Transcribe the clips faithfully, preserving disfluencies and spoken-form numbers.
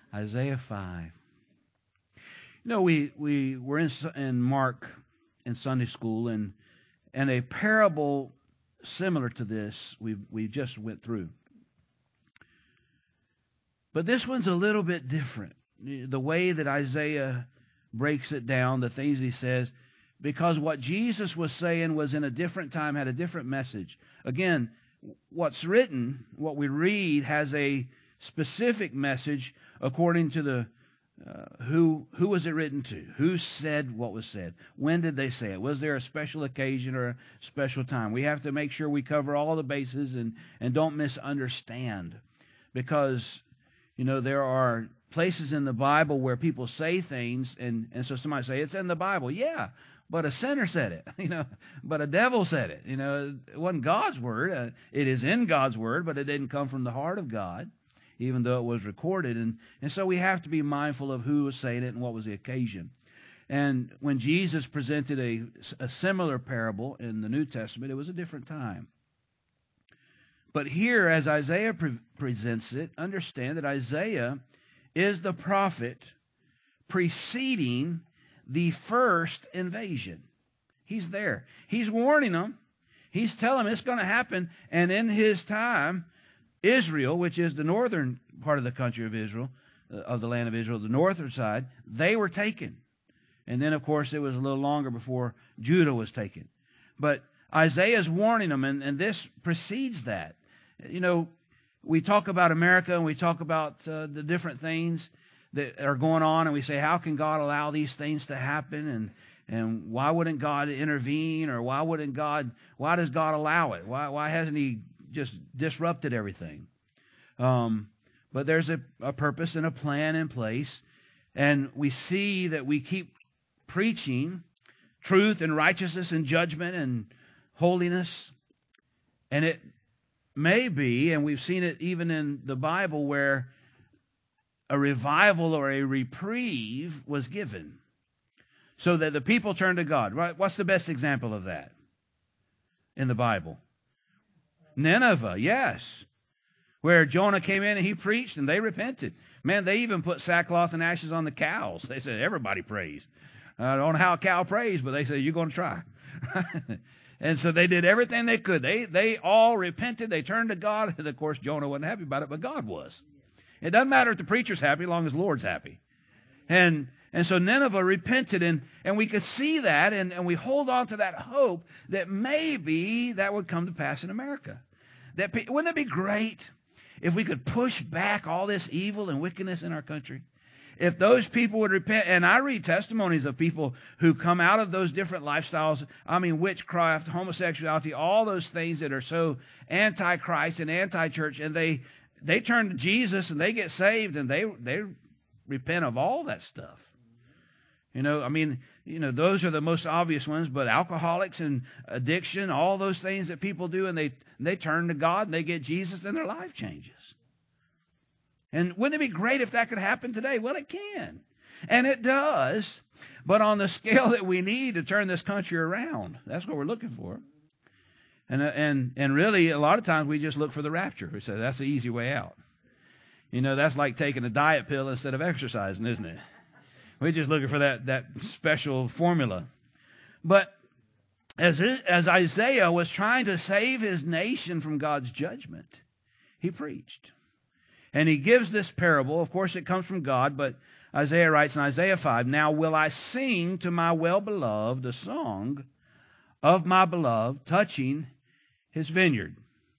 Isaiah five. You know, we, we were in, in Mark in Sunday school, and and a parable similar to this we we just went through. But this one's a little bit different. The way that Isaiah breaks it down, the things he says, because what Jesus was saying was in a different time, had a different message. Again, what's written, what we read, has a specific message according to the uh, who who was it written to? Who said what was said? When did they say it? Was there a special occasion or a special time? We have to make sure we cover all the bases and, and don't misunderstand. Because, you know, there are places in the Bible where people say things, and, and so somebody say, it's in the Bible. Yeah, but a sinner said it, you know, but a devil said it. You know, it wasn't God's word. Uh, it is in God's word, but it didn't come from the heart of God, even though it was recorded. And, and so we have to be mindful of who was saying it and what was the occasion. And when Jesus presented a, a similar parable in the New Testament, it was a different time. But here, as Isaiah pre- presents it, understand that Isaiah is the prophet preceding the first invasion. He's there. He's warning them. He's telling them it's going to happen. And in his time, Israel, which is the northern part of the country of Israel, uh, of the land of Israel, the northern side, they were taken. And then, of course, it was a little longer before Judah was taken. But Isaiah's warning them, and, and this precedes that. You know, we talk about America, and we talk about uh, the different things that are going on, and we say, how can God allow these things to happen? And and why wouldn't God intervene? Or why wouldn't God, why does God allow it? Why why hasn't he just disrupted everything? Um, but there's a, a purpose and a plan in place. And we see that we keep preaching truth and righteousness and judgment and holiness. And it may be, and we've seen it even in the Bible, where a revival or a reprieve was given so that the people turned to God. Right? What's the best example of that in the Bible? Nineveh, yes. Where Jonah came in and he preached and they repented. Man, they even put sackcloth and ashes on the cows. They said, everybody prays. I don't know how a cow prays, but they said, you're going to try. And so they did everything they could. They they all repented. They turned to God. And, of course, Jonah wasn't happy about it, but God was. It doesn't matter if the preacher's happy as long as the Lord's happy. And and so Nineveh repented, and, and we could see that, and, and we hold on to that hope that maybe that would come to pass in America. That wouldn't it be great if we could push back all this evil and wickedness in our country? If those people would repent, and I read testimonies of people who come out of those different lifestyles, I mean, witchcraft, homosexuality, all those things that are so anti-Christ and anti-church, and they they turn to Jesus and they get saved and they they repent of all that stuff. You know, I mean, you know, those are the most obvious ones, but alcoholics and addiction, all those things that people do, and they they turn to God and they get Jesus and their life changes. And wouldn't it be great if that could happen today? Well, it can. And it does. But on the scale that we need to turn this country around. That's what we're looking for. And and and really, a lot of times we just look for the rapture. We say, that's the easy way out. You know, that's like taking a diet pill instead of exercising, isn't it? We're just looking for that, that special formula. But as, as Isaiah was trying to save his nation from God's judgment, he preached. And he gives this parable. Of course, it comes from God, but Isaiah writes in Isaiah five, now will I sing to my well-beloved a song of my beloved touching his vineyard.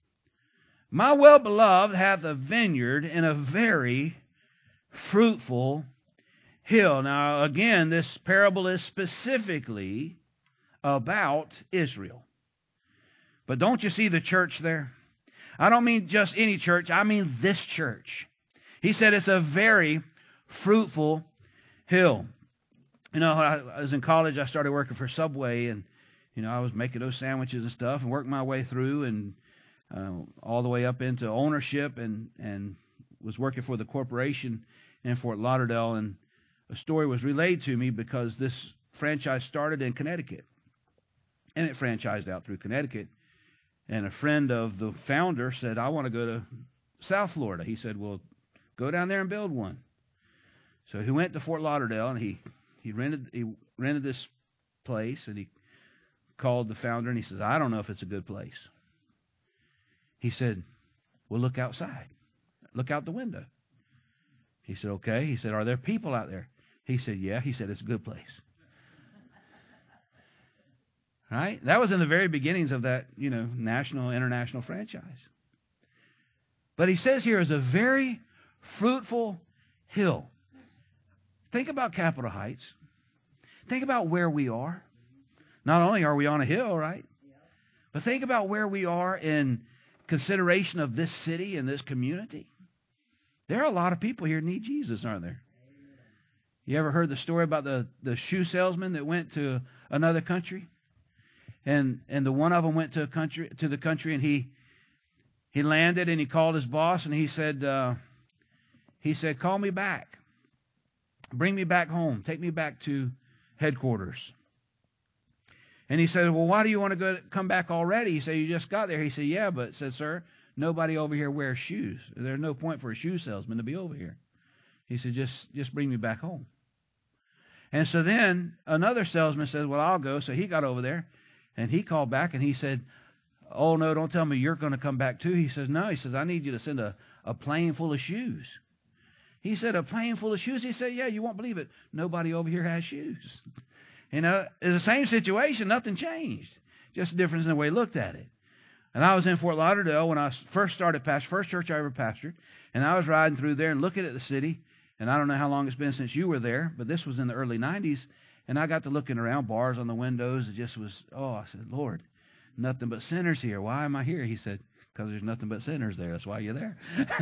My well-beloved hath a vineyard in a very fruitful hill. Now, again, this parable is specifically about Israel. But don't you see the church there? I don't mean just any church. I mean this church. He said it's a very fruitful hill. You know, I was in college. I started working for Subway, and, you know, I was making those sandwiches and stuff and working my way through and uh, all the way up into ownership and, and was working for the corporation in Fort Lauderdale. And a story was relayed to me because this franchise started in Connecticut, and it franchised out through Connecticut. And a friend of the founder said, I want to go to South Florida. He said, well, go down there and build one. So he went to Fort Lauderdale, and he, he rented he rented this place, and he called the founder, and he says, I don't know if it's a good place. He said, well, look outside. Look out the window. He said, okay. He said, are there people out there? He said, yeah. He said, it's a good place. Right? That was in the very beginnings of that, you know, national, international franchise. But he says here is a very fruitful hill. Think about Capitol Heights. Think about where we are. Not only are we on a hill, right? But think about where we are in consideration of this city and this community. There are a lot of people here who need Jesus, aren't there? You ever heard the story about the, the shoe salesman that went to another country? And and the one of them went to a country to the country, and he he landed, and he called his boss, and he said uh, he said, call me back. Bring me back home. Take me back to headquarters. And he said, well, why do you want to go come back already? He said, you just got there. He said, yeah, but said, sir, nobody over here wears shoes. There's no point for a shoe salesman to be over here. He said, just, just bring me back home. And so then another salesman said, well, I'll go. So he got over there, and he called back, and he said, oh, no, don't tell me you're going to come back too. He says, no. He says, I need you to send a, a plane full of shoes. He said, a plane full of shoes? He said, yeah, you won't believe it. Nobody over here has shoes. You know, it's the same situation. Nothing changed. Just a difference in the way he looked at it. And I was in Fort Lauderdale when I first started pastor, first church I ever pastored. And I was riding through there and looking at the city. And I don't know how long it's been since you were there, but this was in the early nineties. And I got to looking around, bars on the windows. It just was, oh, I said, Lord, nothing but sinners here. Why am I here? He said, because there's nothing but sinners there. That's why you're there.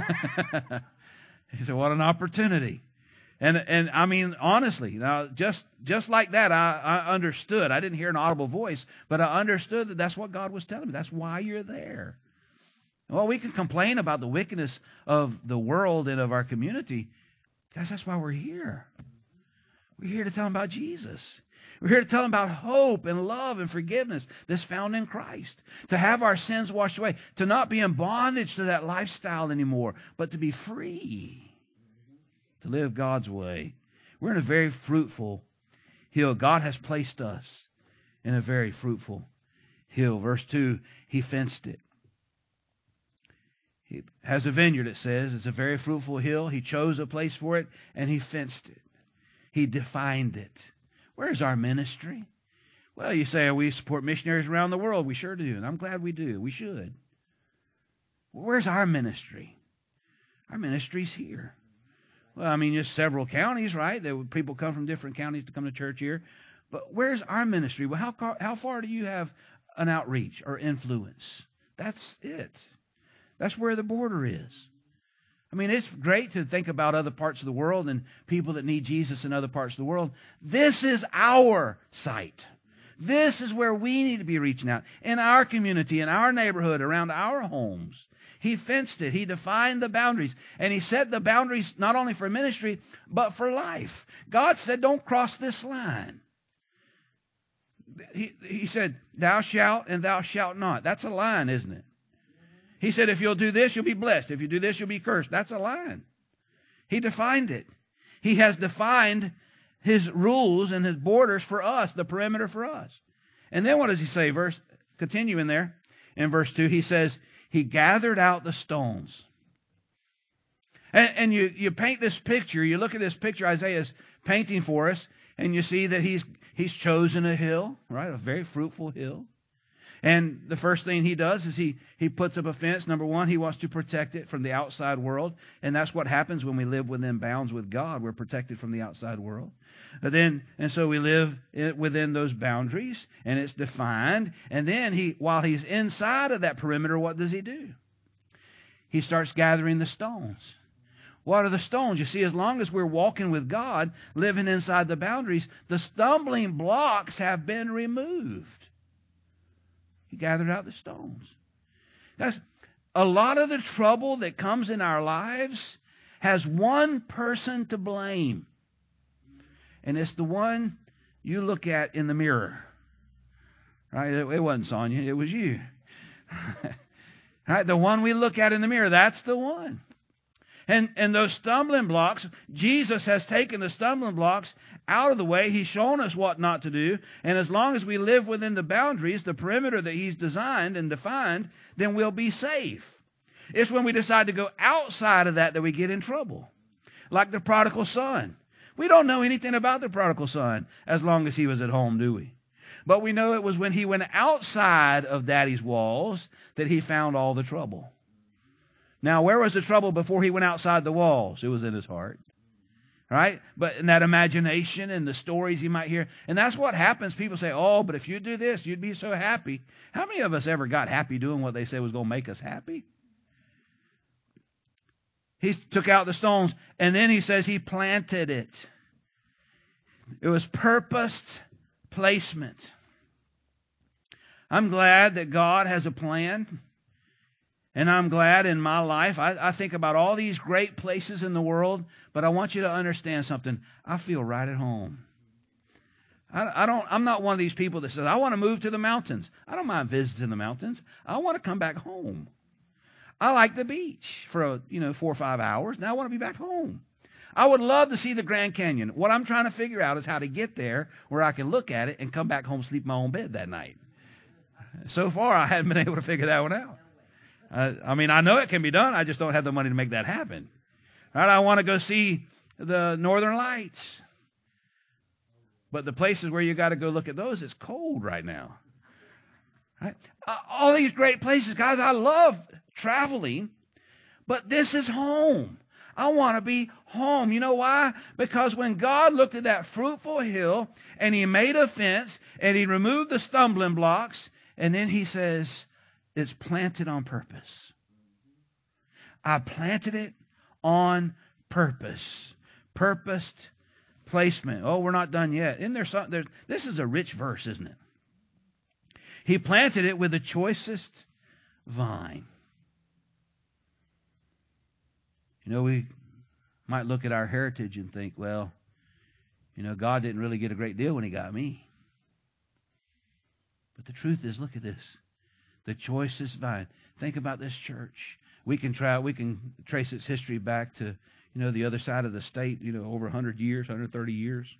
He said, what an opportunity. And and I mean, honestly, now just just like that, I, I understood. I didn't hear an audible voice, but I understood that that's what God was telling me. That's why you're there. Well, we can complain about the wickedness of the world and of our community. Guys, that's why we're here. We're here to tell them about Jesus. We're here to tell them about hope and love and forgiveness that's found in Christ. To have our sins washed away. To not be in bondage to that lifestyle anymore, but to be free. To live God's way. We're in a very fruitful hill. God has placed us in a very fruitful hill. Verse two, he fenced it. He has a vineyard, it says. It's a very fruitful hill. He chose a place for it, and he fenced it. He defined it. Where's our ministry? Well, you say, we support missionaries around the world. We sure do, and I'm glad we do. We should. Where's our ministry? Our ministry's here. Well, I mean, just several counties, right? There, people come from different counties to come to church here. But where's our ministry? Well, how, how far do you have an outreach or influence? That's it. That's where the border is. I mean, it's great to think about other parts of the world and people that need Jesus in other parts of the world. This is our site. This is where we need to be reaching out. In our community, in our neighborhood, around our homes. He fenced it. He defined the boundaries. And he set the boundaries not only for ministry, but for life. God said, don't cross this line. He, he said, thou shalt and thou shalt not. That's a line, isn't it? He said, if you'll do this, you'll be blessed. If you do this, you'll be cursed. That's a line. He defined it. He has defined his rules and his borders for us, the perimeter for us. And then what does he say? Verse, continue in there. In verse two, he says, he gathered out the stones. And, and you, you paint this picture, you look at this picture Isaiah's painting for us, and you see that he's, he's chosen a hill, right? A very fruitful hill. And the first thing he does is he, he puts up a fence. Number one, he wants to protect it from the outside world. And that's what happens when we live within bounds with God. We're protected from the outside world. And then, and so we live within those boundaries, and it's defined. And then he, while he's inside of that perimeter, what does he do? He starts gathering the stones. What are the stones? You see, as long as we're walking with God, living inside the boundaries, the stumbling blocks have been removed. He gathered out the stones. That's a lot of the trouble that comes in our lives has one person to blame. And it's the one you look at in the mirror. Right? It wasn't Sonia, it was you. Right? The one we look at in the mirror, that's the one. And, and those stumbling blocks, Jesus has taken the stumbling blocks out of the way. He's shown us what not to do. And as long as we live within the boundaries, the perimeter that he's designed and defined, then we'll be safe. It's when we decide to go outside of that that we get in trouble. Like the prodigal son. We don't know anything about the prodigal son as long as he was at home, do we? But we know it was when he went outside of daddy's walls that he found all the trouble. Now, where was the trouble before he went outside the walls? It was in his heart, right? But in that imagination and the stories he might hear. And that's what happens. People say, oh, but if you do this, you'd be so happy. How many of us ever got happy doing what they said was going to make us happy? He took out the stones, and then he says he planted it. It was purposed placement. I'm glad that God has a plan. And I'm glad in my life, I, I think about all these great places in the world, but I want you to understand something. I feel right at home. I, I don't, I'm not one of these people that says, I want to move to the mountains. I don't mind visiting the mountains. I want to come back home. I like the beach for, a, you know, four or five hours. Now I want to be back home. I would love to see the Grand Canyon. What I'm trying to figure out is how to get there where I can look at it and come back home, sleep in my own bed that night. So far, I haven't been able to figure that one out. Uh, I mean, I know it can be done. I just don't have the money to make that happen. All right, I want to go see the Northern Lights. But the places where you got to go look at those, it's cold right now. Right? Uh, all these great places, guys, I love traveling, but this is home. I want to be home. You know why? Because when God looked at that fruitful hill and he made a fence and he removed the stumbling blocks, and then he says, it's planted on purpose. I planted it on purpose. Purposed placement. Oh, we're not done yet. Isn't there something there? This is a rich verse, isn't it? He planted it with the choicest vine. You know, we might look at our heritage and think, well, you know, God didn't really get a great deal when he got me. But the truth is, look at this. The choicest vine. Think about this church. We can try. We can trace its history back to, you know, the other side of the state. You know, over one hundred years, one hundred thirty years.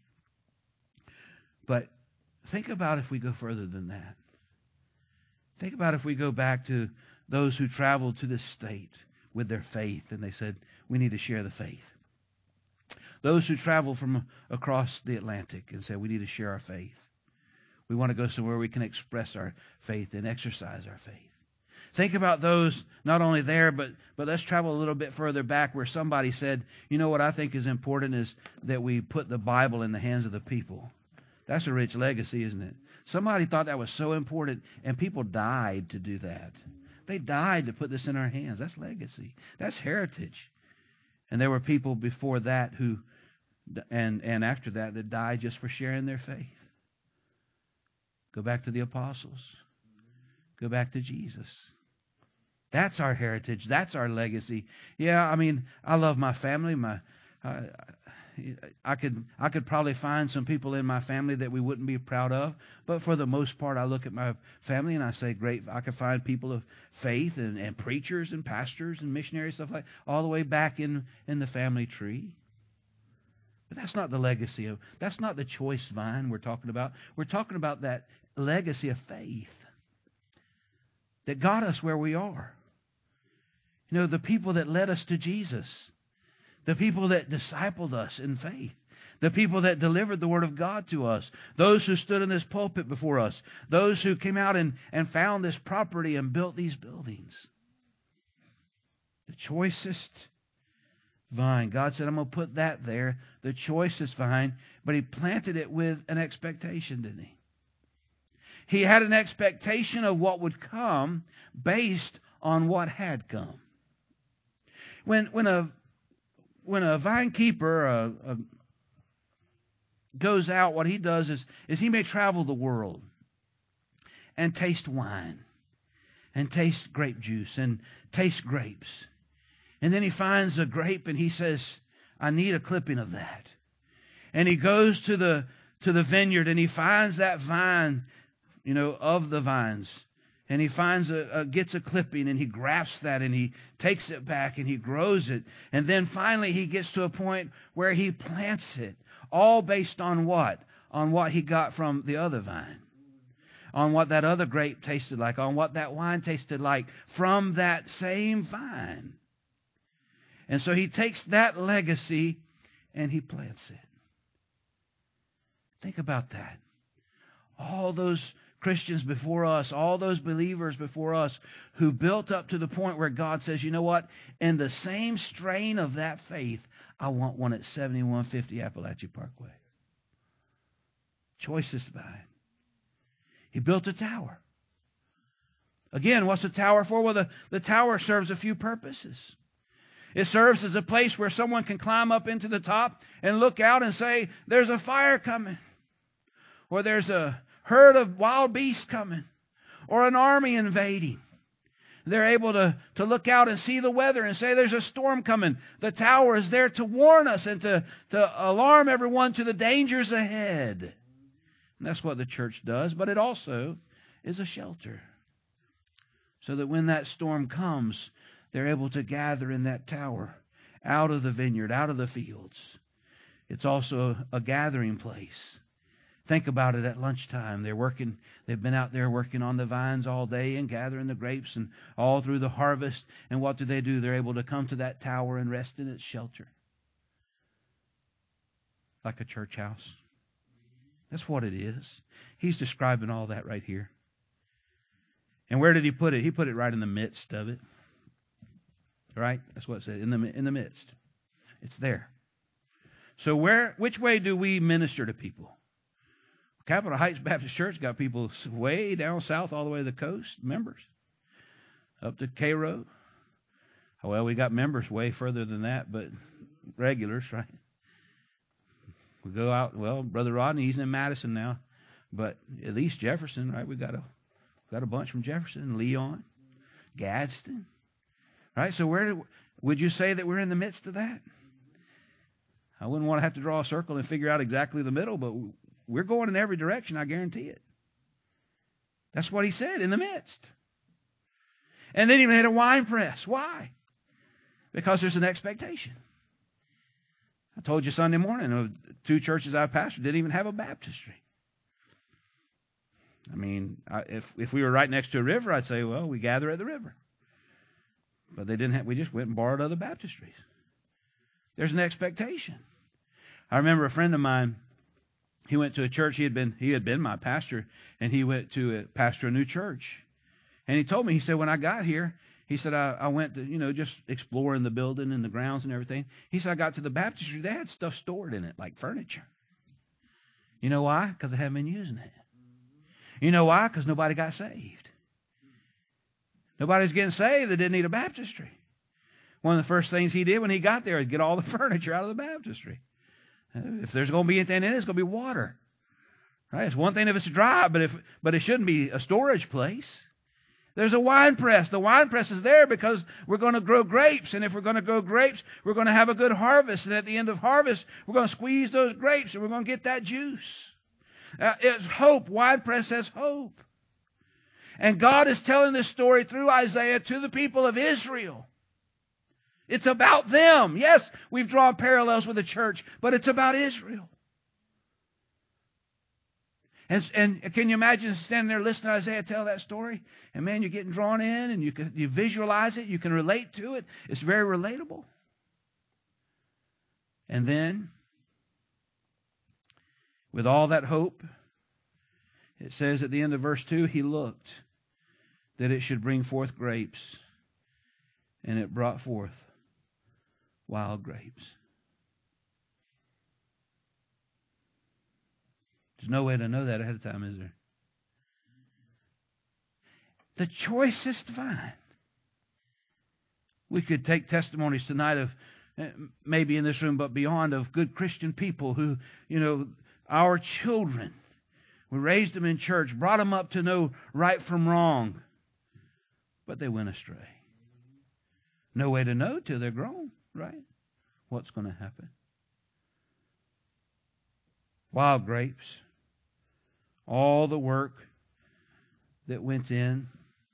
But think about if we go further than that. Think about if we go back to those who traveled to this state with their faith, and they said, "We need to share the faith." Those who traveled from across the Atlantic and said, "We need to share our faith." We want to go somewhere we can express our faith and exercise our faith. Think about those not only there, but, but let's travel a little bit further back where somebody said, you know what I think is important is that we put the Bible in the hands of the people. That's a rich legacy, isn't it? Somebody thought that was so important, and people died to do that. They died to put this in our hands. That's legacy. That's heritage. And there were people before that who, and, and after that, that died just for sharing their faith. Go back to the apostles. Go back to Jesus. That's our heritage. That's our legacy. Yeah, I mean, I love my family. My, uh, I could, I could probably find some people in my family that we wouldn't be proud of, but for the most part, I look at my family and I say, great. I could find people of faith and, and preachers and pastors and missionaries, stuff like all the way back in in the family tree. But that's not the legacy of. That's not the choice vine we're talking about. We're talking about that legacy of faith that got us where we are. You know, the people that led us to Jesus. The people that discipled us in faith. The people that delivered the Word of God to us. Those who stood in this pulpit before us. Those who came out and, and found this property and built these buildings. The choicest vine. God said, I'm going to put that there. The choicest vine. But he planted it with an expectation, didn't he? He had an expectation of what would come based on what had come. When, when a When a vine keeper uh, uh, goes out, what he does is, is he may travel the world and taste wine and taste grape juice and taste grapes. And then he finds a grape and he says, I need a clipping of that. And he goes to the to the vineyard and he finds that vine, you know, of the vines. And he finds a, a gets a clipping and he grasps that and he takes it back and he grows it. And then finally he gets to a point where he plants it. All based on what? On what he got from the other vine. On what that other grape tasted like. On what that wine tasted like from that same vine. And so he takes that legacy and he plants it. Think about that. All those Christians before us, all those believers before us who built up to the point where God says, you know what? In the same strain of that faith, I want one at seventy-one fifty Appalachia Parkway. Choicest vine. He built a tower. Again, what's a tower for? Well, the, the tower serves a few purposes. It serves as a place where someone can climb up into the top and look out and say, there's a fire coming. Or there's a herd of wild beasts coming. Or an army invading. They're able to, to look out and see the weather and say there's a storm coming. The tower is there to warn us and to, to alarm everyone to the dangers ahead. And that's what the church does, but it also is a shelter. So that when that storm comes, they're able to gather in that tower, out of the vineyard, out of the fields. It's also a gathering place. Think about it at lunchtime. They're working, they've been out there working on the vines all day and gathering the grapes and all through the harvest. And what do they do? They're able to come to that tower and rest in its shelter. Like a church house. That's what it is. He's describing all that right here. And where did he put it? He put it right in the midst of it. Right? That's what it said, in the, in the midst. It's there. So where, which way do we minister to people? Capitol Heights Baptist Church got people way down south all the way to the coast, members. Up to Cairo. Well, we got members way further than that, but regulars, right? We go out, well, Brother Rodney, he's in Madison now, but at least Jefferson, right? We got a got a bunch from Jefferson, Leon, Gadsden, right? So where do, would you say that we're in the midst of that? I wouldn't want to have to draw a circle and figure out exactly the middle, but we're going in every direction, I guarantee it. That's what he said, in the midst. And then he made a wine press. Why? Because there's an expectation. I told you Sunday morning, two churches I pastored didn't even have a baptistry. I mean, I, if if we were right next to a river, I'd say, well, we gather at the river. But they didn't have, we just went and borrowed other baptistries. There's an expectation. I remember a friend of mine, he went to a church, he had been he had been my pastor, and he went to a, pastor a new church. And he told me, he said, when I got here, he said, I, I went to, you know, just exploring the building and the grounds and everything. He said, I got to the baptistry, they had stuff stored in it, like furniture. You know why? Because they haven't been using it. You know why? Because nobody got saved. Nobody's getting saved that didn't need a baptistry. One of the first things he did when he got there is get all the furniture out of the baptistry. If there's going to be anything in it, it's going to be water. Right? It's one thing if it's dry, but if but it shouldn't be a storage place. There's a wine press. The wine press is there because we're going to grow grapes. And if we're going to grow grapes, we're going to have a good harvest. And at the end of harvest, we're going to squeeze those grapes and we're going to get that juice. Uh, it's hope. Wine press has hope. And God is telling this story through Isaiah to the people of Israel. It's about them. Yes, we've drawn parallels with the church, but it's about Israel. And, and can you imagine standing there listening to Isaiah tell that story? And man, you're getting drawn in and you can, you visualize it. You can relate to it. It's very relatable. And then, with all that hope, it says at the end of verse two, he looked that it should bring forth grapes, and it brought forth wild grapes. There's no way to know that ahead of time, is there? The choicest vine. We could take testimonies tonight of, maybe in this room, but beyond, of good Christian people who, you know, our children, we raised them in church, brought them up to know right from wrong, but they went astray. No way to know till they're grown, right? What's going to happen? Wild grapes. All the work that went in,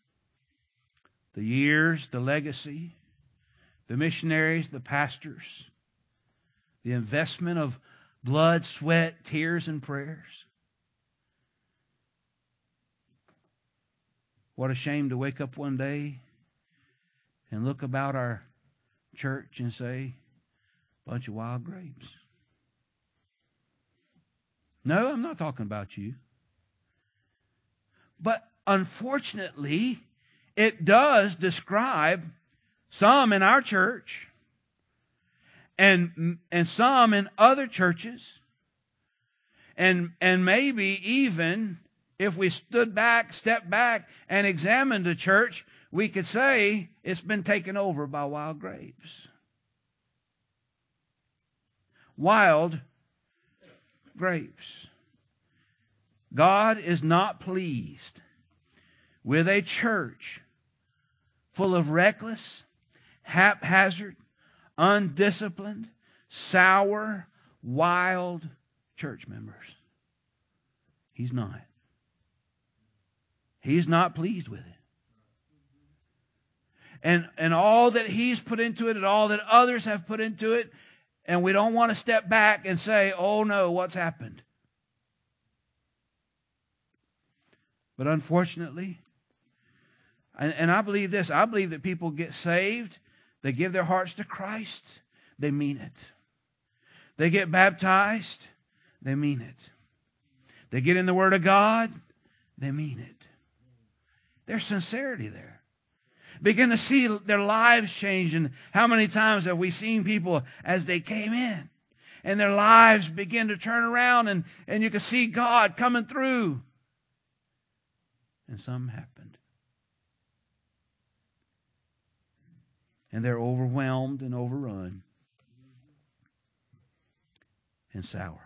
the years, the legacy, the missionaries, the pastors, the investment of blood, sweat, tears, and prayers. What a shame to wake up one day and look about our church and say, bunch of wild grapes. No, I'm not talking about you. But unfortunately, it does describe some in our church and, and some in other churches. And, and maybe even if we stood back, stepped back, and examined the church, we could say it's been taken over by wild grapes. Wild grapes. God is not pleased with a church full of reckless, haphazard, undisciplined, sour, wild church members. He's not. He's not pleased with it. And, and all that He's put into it and all that others have put into it, and we don't want to step back and say, oh no, what's happened? But unfortunately, and, and I believe this, I believe that people get saved, they give their hearts to Christ, they mean it. They get baptized, they mean it. They get in the Word of God, they mean it. There's sincerity there. Begin to see their lives change. And how many times have we seen people as they came in and their lives begin to turn around and, and you can see God coming through. And something happened. And they're overwhelmed and overrun and sour.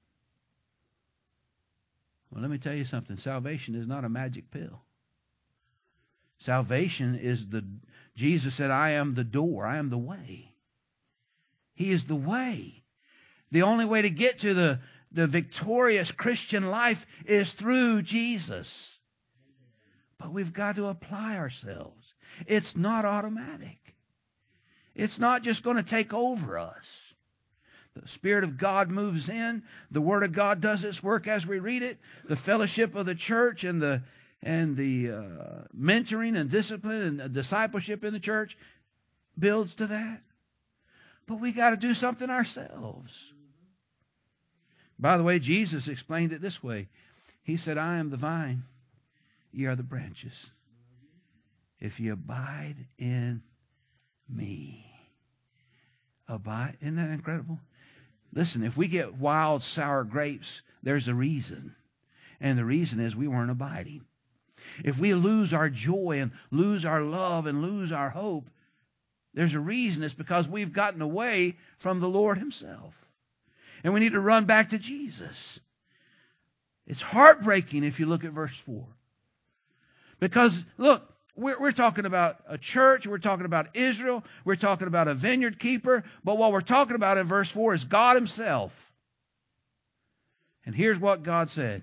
Well, let me tell you something. Salvation is not a magic pill. Salvation is the, Jesus said, I am the door. I am the way. He is the way. The only way to get to the, the victorious Christian life is through Jesus. But we've got to apply ourselves. It's not automatic. It's not just going to take over us. The Spirit of God moves in. The Word of God does its work as we read it. The fellowship of the church and the and the uh, mentoring and discipline and discipleship in the church builds to that. But we got to do something ourselves. By the way, Jesus explained it this way. He said, I am the vine, ye are the branches. If ye abide in me. Abide. Isn't that incredible? Listen, if we get wild, sour grapes, there's a reason. And the reason is we weren't abiding. If we lose our joy and lose our love and lose our hope, there's a reason. It's because we've gotten away from the Lord Himself. And we need to run back to Jesus. It's heartbreaking if you look at verse four. Because, look, we're, we're talking about a church. We're talking about Israel. We're talking about a vineyard keeper. But what we're talking about in verse four is God Himself. And here's what God said.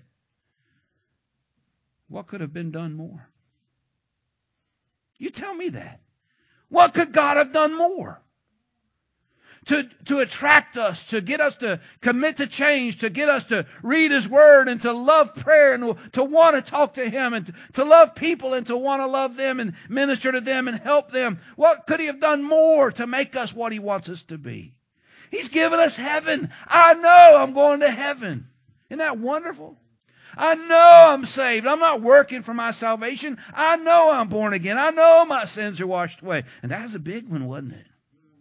What could have been done more? You tell me that. What could God have done more? To, to attract us, to get us to commit to change, to get us to read His Word and to love prayer and to want to talk to Him and to, to love people and to want to love them and minister to them and help them. What could He have done more to make us what He wants us to be? He's given us heaven. I know I'm going to heaven. Isn't that wonderful? I know I'm saved. I'm not working for my salvation. I know I'm born again. I know my sins are washed away. And that was a big one, wasn't it?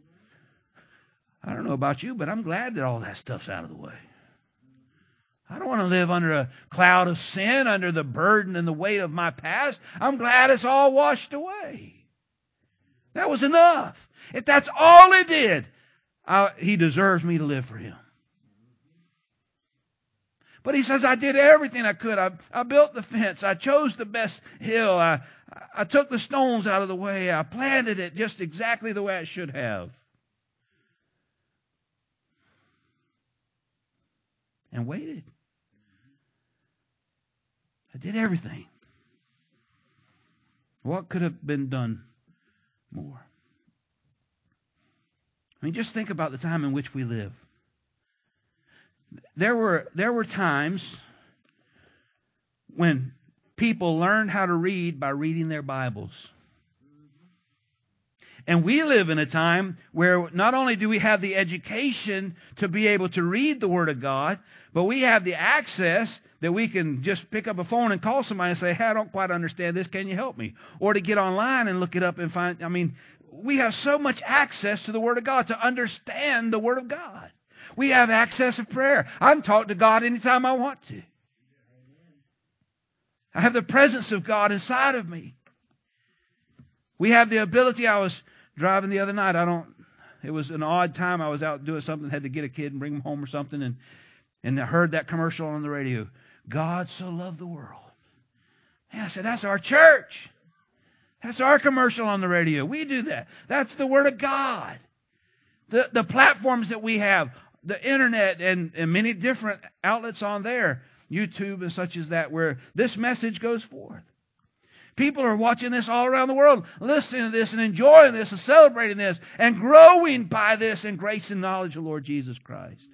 I don't know about you, but I'm glad that all that stuff's out of the way. I don't want to live under a cloud of sin, under the burden and the weight of my past. I'm glad it's all washed away. That was enough. If that's all He did, I, He deserves me to live for Him. But He says, I did everything I could. I, I built the fence. I chose the best hill. I, I took the stones out of the way. I planted it just exactly the way I should have. And waited. I did everything. What could have been done more. I mean, just think about the time in which we live. There were, there were times when people learned how to read by reading their Bibles. And we live in a time where not only do we have the education to be able to read the Word of God, but we have the access that we can just pick up a phone and call somebody and say, hey, I don't quite understand this. Can you help me? Or to get online and look it up and find, I mean, we have so much access to the Word of God to understand the Word of God. We have access of prayer. I can talk to God anytime I want to. I have the presence of God inside of me. We have the ability. I was driving the other night. I don't, it was an odd time. I was out doing something, had to get a kid and bring him home or something. And, and I heard that commercial on the radio. God so loved the world. And I said, that's our church. That's our commercial on the radio. We do that. That's the Word of God. The, the platforms that we have, the internet and, and many different outlets on there, YouTube and such as that, where this message goes forth. People are watching this all around the world, listening to this and enjoying this and celebrating this and growing by this in grace and knowledge of the Lord Jesus Christ.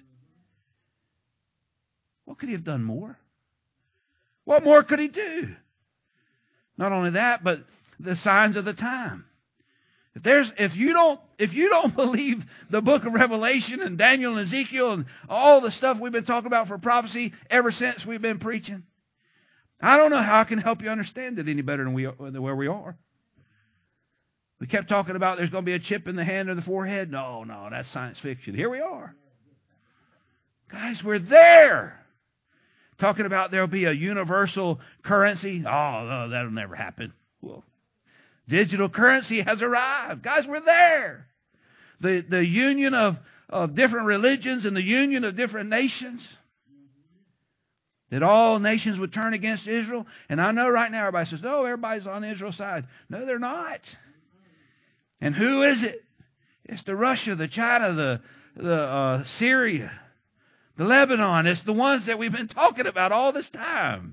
What could he have done more? What more could he do? Not only that, but the signs of the time. If there's, if you don't, if you don't believe the book of Revelation and Daniel and Ezekiel and all the stuff we've been talking about for prophecy ever since we've been preaching, I don't know how I can help you understand it any better than we than where we are. We kept talking about there's going to be a chip in the hand or the forehead. No, no, that's science fiction. Here we are. Guys, we're there. Talking about there'll be a universal currency. Oh, no, that'll never happen. Well, digital currency has arrived. Guys, we're there. The, the union of, of different religions and the union of different nations. That all nations would turn against Israel. And I know right now everybody says, no, everybody's on Israel's side. No, they're not. And who is it? It's the Russia, the China, the, the uh, Syria, the Lebanon. It's the ones that we've been talking about all this time.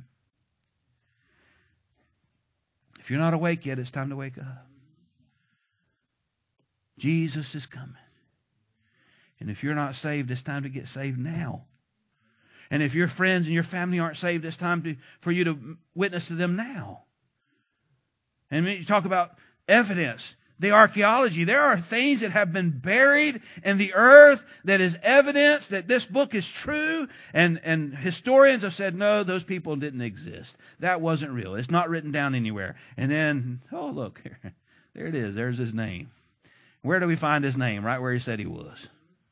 If you're not awake yet, it's time to wake up. Jesus is coming. And if you're not saved, it's time to get saved now. And if your friends and your family aren't saved, it's time to, for you to witness to them now. And when you talk about evidence, the archaeology, there are things that have been buried in the earth that is evidence that this book is true. And, and historians have said, no, those people didn't exist. That wasn't real. It's not written down anywhere. And then, oh, look, here, there it is. There's his name. Where do we find his name? Right where he said he was.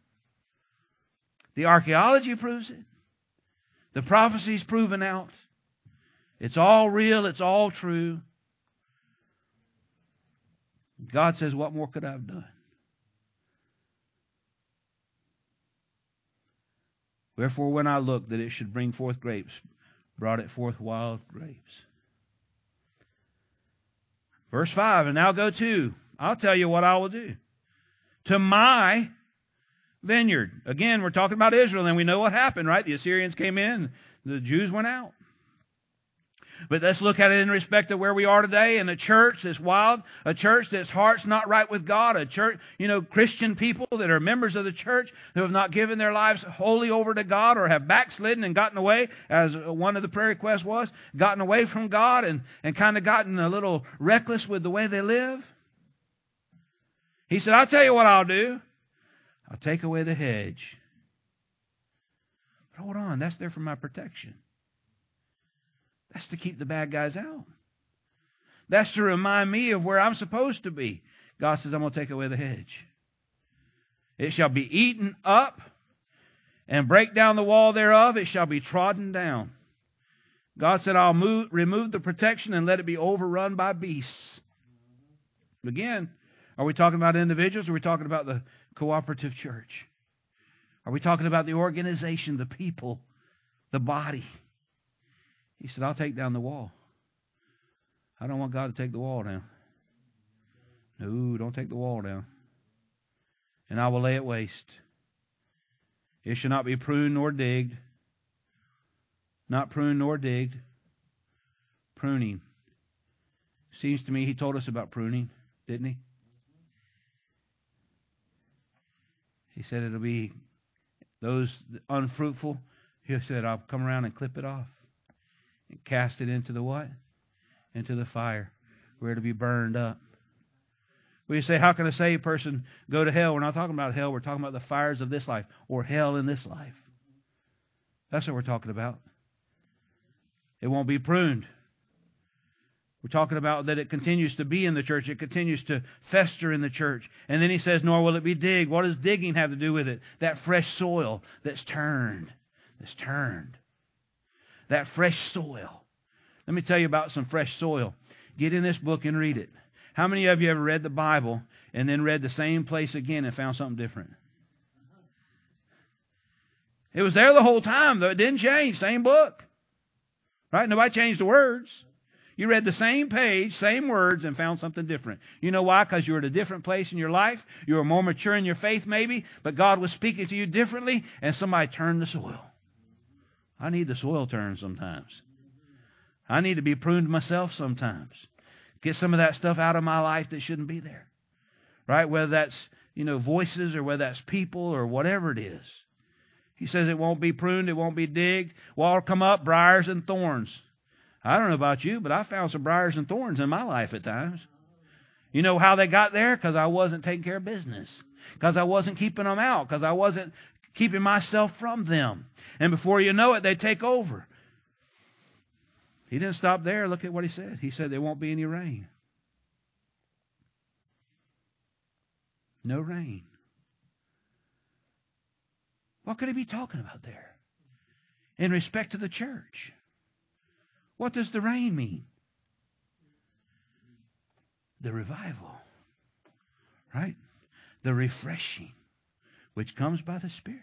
The archaeology proves it. The prophecy's proven out. It's all real. It's all true. God says, what more could I have done? Wherefore, when I looked that it should bring forth grapes, brought it forth wild grapes. Verse five, and now go to, I'll tell you what I will do. To my vineyard. Again, we're talking about Israel, and we know what happened, right? The Assyrians came in, the Jews went out. But let's look at it in respect to where we are today, in a church that's wild, a church that's heart's not right with God, a church, you know, Christian people that are members of the church who have not given their lives wholly over to God or have backslidden and gotten away, as one of the prayer requests was, gotten away from God and, and kind of gotten a little reckless with the way they live. He said, I'll tell you what I'll do. I'll take away the hedge. But hold on, that's there for my protection. That's to keep the bad guys out. That's to remind me of where I'm supposed to be. God says, I'm going to take away the hedge. It shall be eaten up and break down the wall thereof. It shall be trodden down. God said, I'll move, remove the protection and let it be overrun by beasts. Again, are we talking about individuals or are we talking about the cooperative church? Are we talking about the organization, the people, the body? He said, I'll take down the wall. I don't want God to take the wall down. No, don't take the wall down. And I will lay it waste. It shall not be pruned nor digged. Not pruned nor digged. Pruning. Seems to me he told us about pruning, didn't he? He said it'll be those unfruitful. He said, I'll come around and clip it off and cast it into the what? Into the fire, where it'll be burned up. Well, you say, how can a saved person go to hell? We're not talking about hell. We're talking about the fires of this life, or hell in this life. That's what we're talking about. It won't be pruned. We're talking about that it continues to be in the church. It continues to fester in the church. And then he says, nor will it be digged. What does digging have to do with it? That fresh soil that's turned. That's turned. That fresh soil. Let me tell you about some fresh soil. Get in this book and read it. How many of you ever read the Bible and then read the same place again and found something different? It was there the whole time, though. It didn't change. Same book. Right? Nobody changed the words. You read the same page, same words, and found something different. You know why? Because you were at a different place in your life. You were more mature in your faith, maybe, but God was speaking to you differently, and somebody turned the soil. I need the soil turned sometimes. I need to be pruned myself sometimes. Get some of that stuff out of my life that shouldn't be there. Right? Whether that's, you know, voices or whether that's people or whatever it is. He says it won't be pruned, it won't be digged. What'll come up? Briars and thorns. I don't know about you, but I found some briars and thorns in my life at times. You know how they got there? Because I wasn't taking care of business. Because I wasn't keeping them out. Because I wasn't keeping myself from them. And before you know it, they take over. He didn't stop there. Look at what he said. He said there won't be any rain. No rain. What could he be talking about there? In respect to the church. What does the rain mean? The revival. Right? The refreshing, which comes by the Spirit.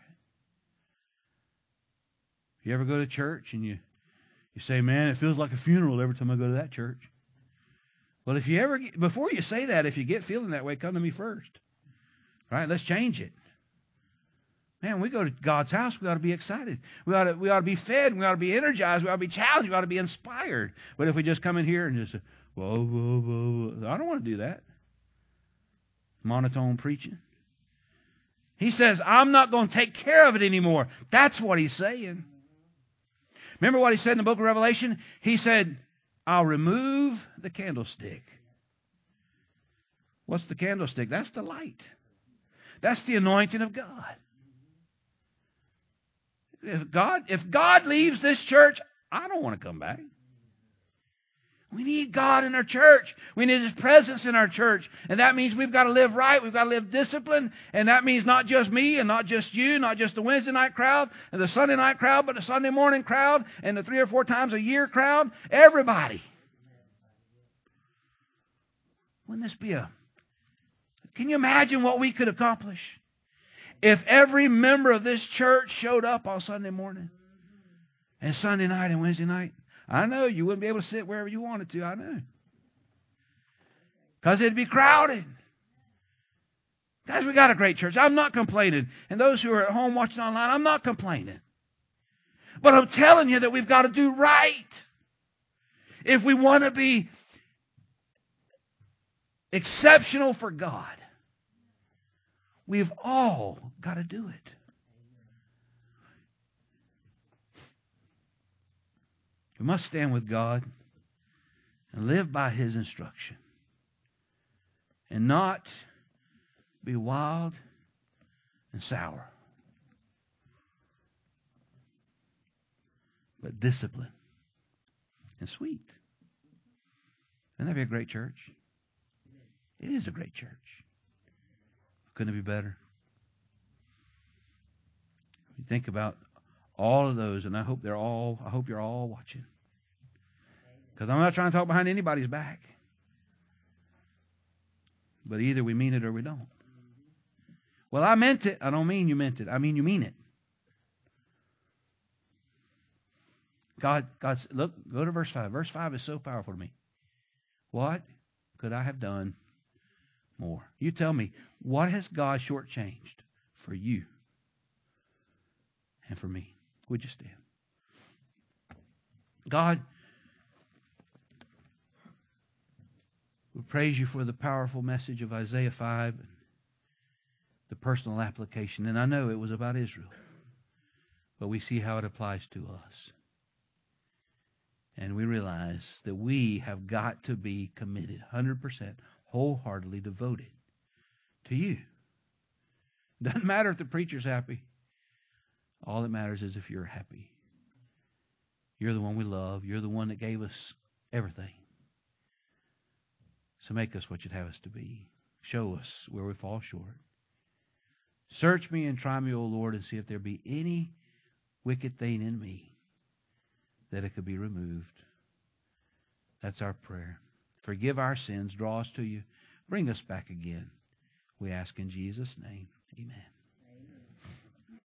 You ever go to church and you, you say, man, it feels like a funeral every time I go to that church. Well, if you ever, get, before you say that, if you get feeling that way, come to me first. Right? Let's change it. Man, we go to God's house, we ought to be excited. We ought to, we ought to be fed. We ought to be energized. We ought to be challenged. We ought to be inspired. But if we just come in here and just say, whoa, whoa, whoa, whoa, I don't want to do that. Monotone preaching. He says, I'm not going to take care of it anymore. That's what he's saying. Remember what he said in the book of Revelation? He said, I'll remove the candlestick. What's the candlestick? That's the light. That's the anointing of God. If God, if God leaves this church, I don't want to come back. We need God in our church. We need His presence in our church. And that means we've got to live right. We've got to live disciplined. And that means not just me and not just you, not just the Wednesday night crowd and the Sunday night crowd, but the Sunday morning crowd and the three or four times a year crowd. Everybody. Wouldn't this be a... Can you imagine what we could accomplish? If every member of this church showed up on Sunday morning and Sunday night and Wednesday night, I know you wouldn't be able to sit wherever you wanted to, I know. Because it'd be crowded. Guys, we got a great church. I'm not complaining. And those who are at home watching online, I'm not complaining. But I'm telling you that we've got to do right. If we want to be exceptional for God, we've all got to do it. We must stand with God and live by His instruction and not be wild and sour, but disciplined and sweet. Wouldn't that be a great church? It is a great church. Couldn't it be better? You think about all of those, and I hope they're all, I hope you're all watching. Because I'm not trying to talk behind anybody's back. But either we mean it or we don't. Well, I meant it. I don't mean you meant it. I mean you mean it. God, God, look, go to verse five. Verse five is so powerful to me. What could I have done more? You tell me, what has God shortchanged for you and for me? Would you stand? God, we praise you for the powerful message of Isaiah five. the personal application. And I know it was about Israel, but we see how it applies to us. And we realize that we have got to be committed, one hundred percent, wholeheartedly devoted to you. Doesn't matter if the preacher's happy. All that matters is if you're happy. You're the one we love. You're the one that gave us everything. So make us what you'd have us to be. Show us where we fall short. Search me and try me, O Lord, and see if there be any wicked thing in me, that it could be removed. That's our prayer. Forgive our sins. Draw us to you. Bring us back again. We ask in Jesus' name. Amen.